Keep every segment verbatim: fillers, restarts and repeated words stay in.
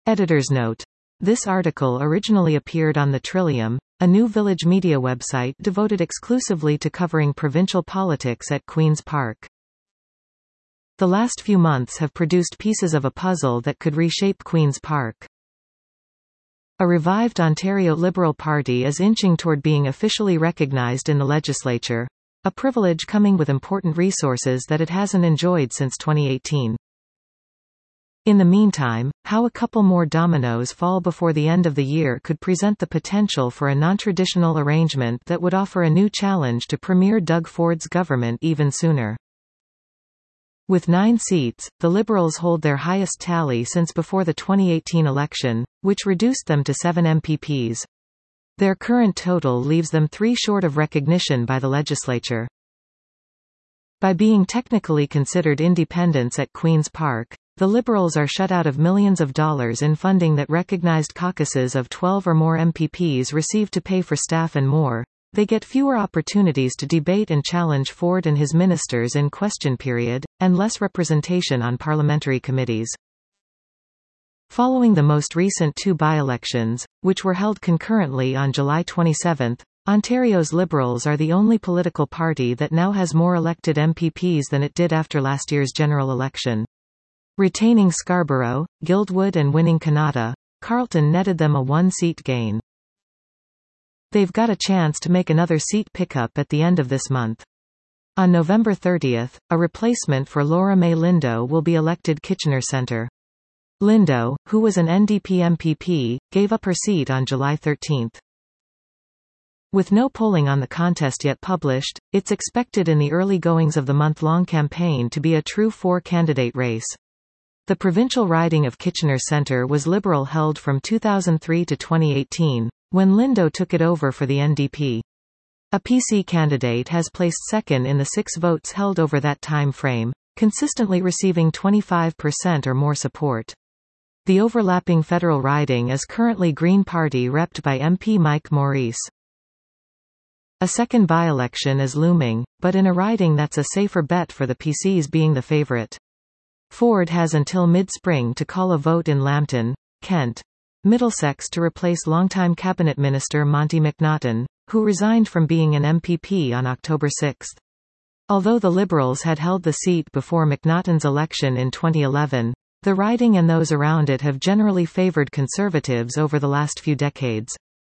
Editor's note. This article originally appeared on The Trillium, a new village media website devoted exclusively to covering provincial politics at Queen's Park. The last few months have produced pieces of a puzzle that could reshape Queen's Park. A revived Ontario Liberal Party is inching toward being officially recognised in the legislature, a privilege coming with important resources that it hasn't enjoyed since twenty eighteen. In the meantime, how a couple more dominoes fall before the end of the year could present the potential for a non-traditional arrangement that would offer a new challenge to Premier Doug Ford's government even sooner. With nine seats, the Liberals hold their highest tally since before the twenty eighteen election, which reduced them to seven M P Ps. Their current total leaves them three short of recognition by the legislature. By being technically considered independents at Queen's Park, the Liberals are shut out of millions of dollars in funding that recognized caucuses of twelve or more M P Ps receive to pay for staff and more. They get fewer opportunities to debate and challenge Ford and his ministers in question period, and less representation on parliamentary committees. Following the most recent two by-elections, which were held concurrently on July twenty-seventh, Ontario's Liberals are the only political party that now has more elected M P Ps than it did after last year's general election. Retaining Scarborough, Guildwood and winning Kanata, Carleton netted them a one-seat gain. They've got a chance to make another seat pickup at the end of this month. On November thirtieth, a replacement for Laura May Lindo will be elected Kitchener Centre. Lindo, who was an N D P M P P, gave up her seat on July thirteenth. With no polling on the contest yet published, it's expected in the early goings of the month-long campaign to be a true four-candidate race. The provincial riding of Kitchener Centre was Liberal-held from two thousand three to twenty eighteen, when Lindo took it over for the N D P. A P C candidate has placed second in the six votes held over that time frame, consistently receiving twenty-five percent or more support. The overlapping federal riding is currently Green Party repped by M P Mike Maurice. A second by-election is looming, but in a riding that's a safer bet for the P Cs being the favourite. Ford has until mid-spring to call a vote in Lambton, Kent, Middlesex to replace longtime Cabinet Minister Monty McNaughton, who resigned from being an M P P on October sixth. Although the Liberals had held the seat before McNaughton's election in twenty eleven, the riding and those around it have generally favoured Conservatives over the last few decades.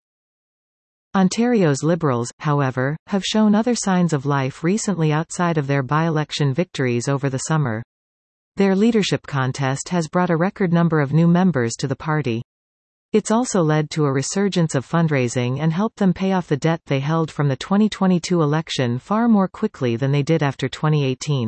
Ontario's Liberals, however, have shown other signs of life recently outside of their by-election victories over the summer. Their leadership contest has brought a record number of new members to the party. It's also led to a resurgence of fundraising and helped them pay off the debt they held from the twenty twenty-two election far more quickly than they did after twenty eighteen.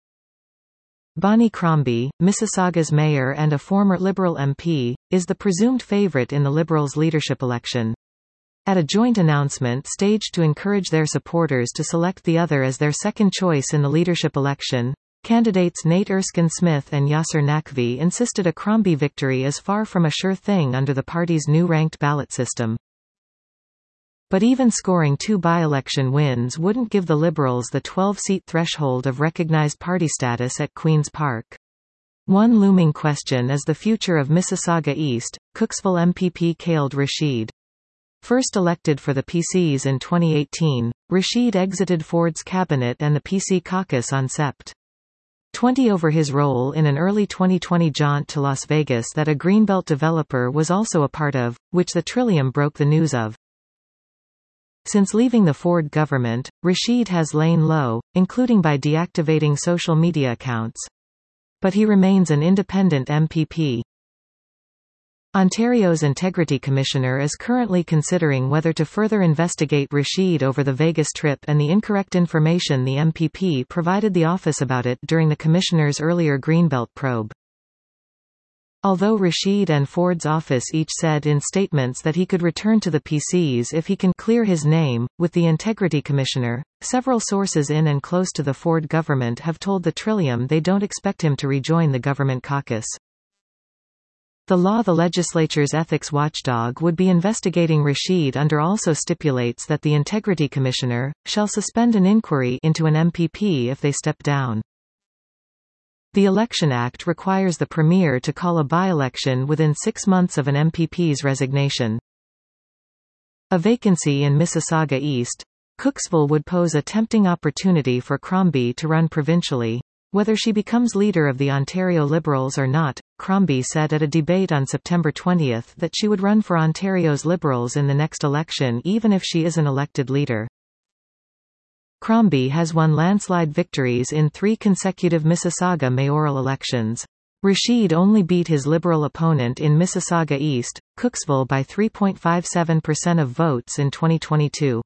Bonnie Crombie, Mississauga's mayor and a former Liberal M P, is the presumed favourite in the Liberals' leadership election. At a joint announcement staged to encourage their supporters to select the other as their second choice in the leadership election, candidates Nate Erskine-Smith and Yasser Naqvi insisted a Crombie victory is far from a sure thing under the party's new ranked ballot system. But even scoring two by-election wins wouldn't give the Liberals the twelve-seat threshold of recognised party status at Queen's Park. One looming question is the future of Mississauga East. Cooksville M P P Khaled Rashid. First elected for the P Cs in twenty eighteen, Rashid exited Ford's cabinet and the P C caucus on Sept twenty over his role in an early twenty twenty jaunt to Las Vegas that a Greenbelt developer was also a part of, which the Trillium broke the news of. Since leaving the Ford government, Rashid has lain low, including by deactivating social media accounts. But he remains an independent M P P. Ontario's Integrity Commissioner is currently considering whether to further investigate Rashid over the Vegas trip and the incorrect information the M P P provided the office about it during the Commissioner's earlier Greenbelt probe. Although Rashid and Ford's office each said in statements that he could return to the P Cs if he can clear his name, with the Integrity Commissioner, several sources in and close to the Ford government have told the Trillium they don't expect him to rejoin the government caucus. The law the legislature's ethics watchdog would be investigating Rashid under also stipulates that the Integrity Commissioner shall suspend an inquiry into an M P P if they step down. The Election Act requires the Premier to call a by-election within six months of an M P P's resignation. A vacancy in Mississauga East, Cooksville would pose a tempting opportunity for Crombie to run provincially. Whether she becomes leader of the Ontario Liberals or not, Crombie said at a debate on September twentieth that she would run for Ontario's Liberals in the next election even if she isn't elected leader. Crombie has won landslide victories in three consecutive Mississauga mayoral elections. Rashid only beat his Liberal opponent in Mississauga East, Cooksville by three point five seven percent of votes in twenty twenty-two.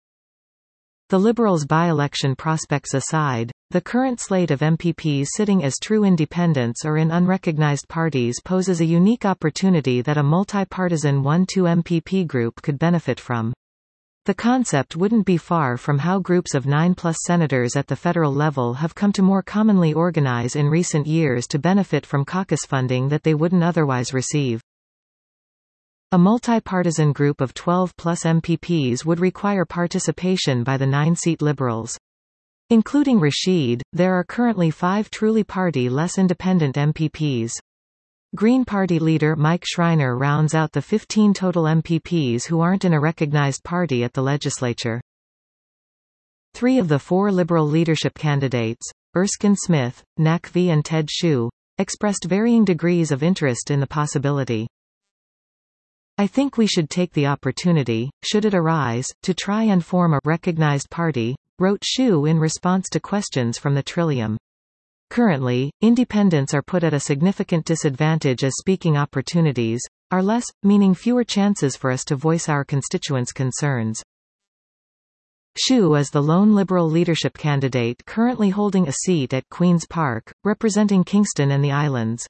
The Liberals' by-election prospects aside, the current slate of M P Ps sitting as true independents or in unrecognized parties poses a unique opportunity that a multi-partisan one two M P P group could benefit from. The concept wouldn't be far from how groups of nine-plus senators at the federal level have come to more commonly organize in recent years to benefit from caucus funding that they wouldn't otherwise receive. A multi-partisan group of twelve-plus M P Ps would require participation by the nine-seat Liberals. Including Rashid, there are currently five truly party-less independent M P Ps. Green Party leader Mike Schreiner rounds out the fifteen total M P Ps who aren't in a recognized party at the legislature. Three of the four Liberal leadership candidates, Erskine Smith, Nakvi and Ted Hsu, expressed varying degrees of interest in the possibility. I think we should take the opportunity, should it arise, to try and form a recognized party, wrote Hsu in response to questions from the Trillium. Currently, independents are put at a significant disadvantage as speaking opportunities are less, meaning fewer chances for us to voice our constituents' concerns. Hsu is the lone Liberal leadership candidate currently holding a seat at Queen's Park, representing Kingston and the Islands.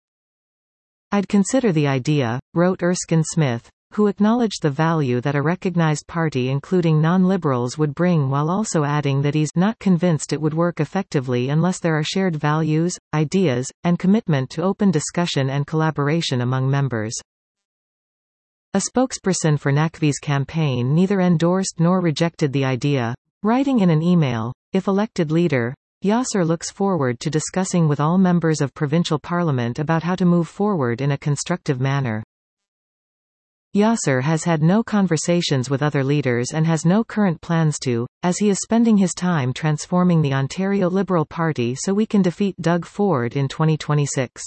I'd consider the idea, wrote Erskine Smith, who acknowledged the value that a recognized party including non-liberals would bring while also adding that he's not convinced it would work effectively unless there are shared values, ideas, and commitment to open discussion and collaboration among members. A spokesperson for Nakvi's campaign neither endorsed nor rejected the idea, writing in an email, "If elected leader, Yasser looks forward to discussing with all members of provincial parliament about how to move forward in a constructive manner." Yasser has had no conversations with other leaders and has no current plans to, as he is spending his time transforming the Ontario Liberal Party so we can defeat Doug Ford in twenty twenty-six.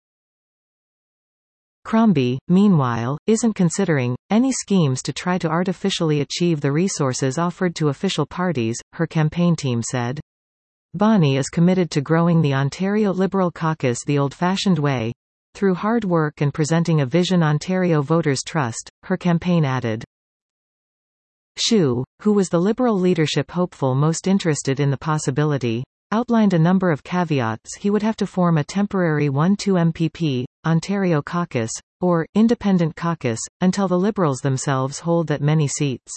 Crombie, meanwhile, isn't considering any schemes to try to artificially achieve the resources offered to official parties, her campaign team said. Bonnie is committed to growing the Ontario Liberal caucus the old-fashioned way, through hard work and presenting a vision Ontario voters trust, her campaign added. Hsu, who was the Liberal leadership hopeful most interested in the possibility, outlined a number of caveats. He would have to form a temporary one two M P P, Ontario caucus, or independent caucus, until the Liberals themselves hold that many seats.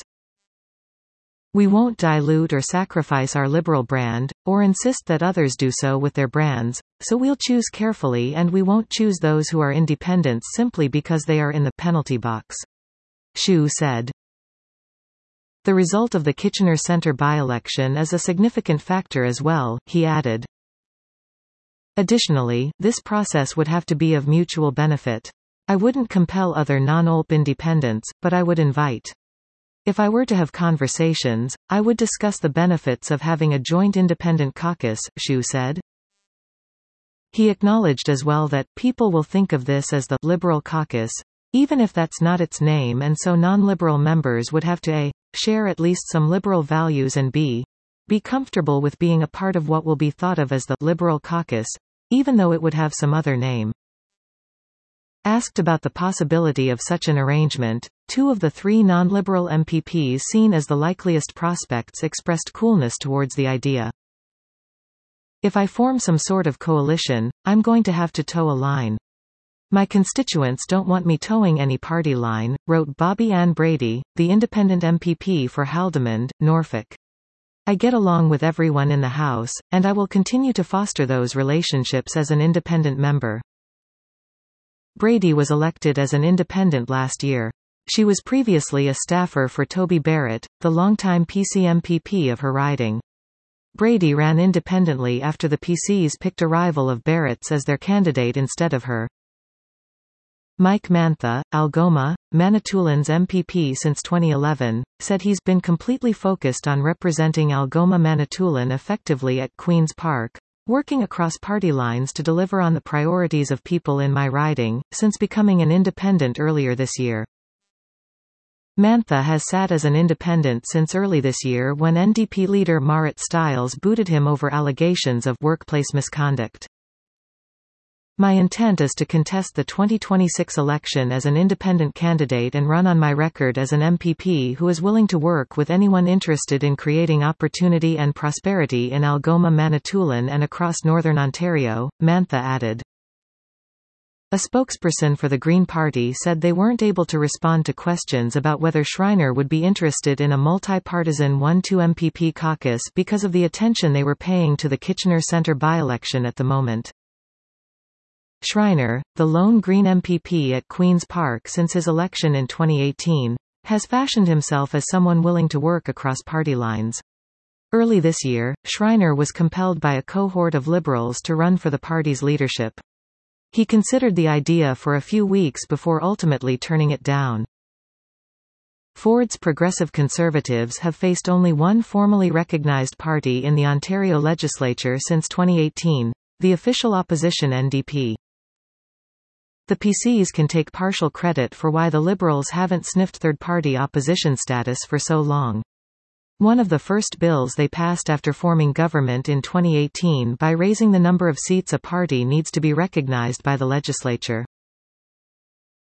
We won't dilute or sacrifice our Liberal brand, or insist that others do so with their brands, so we'll choose carefully and we won't choose those who are independents simply because they are in the penalty box. Hsu said. The result of the Kitchener Centre by-election is a significant factor as well, he added. Additionally, this process would have to be of mutual benefit. I wouldn't compel other non-O L P independents, but I would invite. If I were to have conversations, I would discuss the benefits of having a joint independent caucus, Hsu said. He acknowledged as well that people will think of this as the Liberal caucus, even if that's not its name, and so non-Liberal members would have to a. share at least some Liberal values and b. be comfortable with being a part of what will be thought of as the Liberal caucus, even though it would have some other name. Asked about the possibility of such an arrangement, two of the three non-Liberal M P Ps seen as the likeliest prospects expressed coolness towards the idea. If I form some sort of coalition, I'm going to have to toe a line. My constituents don't want me towing any party line, wrote Bobby Ann Brady, the independent M P P for Haldimand, Norfolk. I get along with everyone in the House, and I will continue to foster those relationships as an independent member. Brady was elected as an independent last year. She was previously a staffer for Toby Barrett, the longtime P C M P P of her riding. Brady ran independently after the P Cs picked a rival of Barrett's as their candidate instead of her. Mike Mantha, Algoma, Manitoulins M P P since twenty eleven, said he's been completely focused on representing Algoma Manitoulin effectively at Queen's Park, working across party lines to deliver on the priorities of people in my riding, since becoming an independent earlier this year. Mantha has sat as an independent since early this year when N D P leader Marit Stiles booted him over allegations of workplace misconduct. My intent is to contest the twenty twenty-six election as an independent candidate and run on my record as an M P P who is willing to work with anyone interested in creating opportunity and prosperity in Algoma Manitoulin and across Northern Ontario, Mantha added. A spokesperson for the Green Party said they weren't able to respond to questions about whether Schreiner would be interested in a multi-partisan one two M P P caucus because of the attention they were paying to the Kitchener Centre by-election at the moment. Schreiner, the lone Green M P P at Queen's Park since his election in twenty eighteen, has fashioned himself as someone willing to work across party lines. Early this year, Schreiner was compelled by a cohort of Liberals to run for the party's leadership. He considered the idea for a few weeks before ultimately turning it down. Ford's Progressive Conservatives have faced only one formally recognised party in the Ontario legislature since twenty eighteen, the official opposition N D P. The P Cs can take partial credit for why the Liberals haven't sniffed third-party opposition status for so long. One of the first bills they passed after forming government in twenty eighteen by raising the number of seats a party needs to be recognised by the legislature.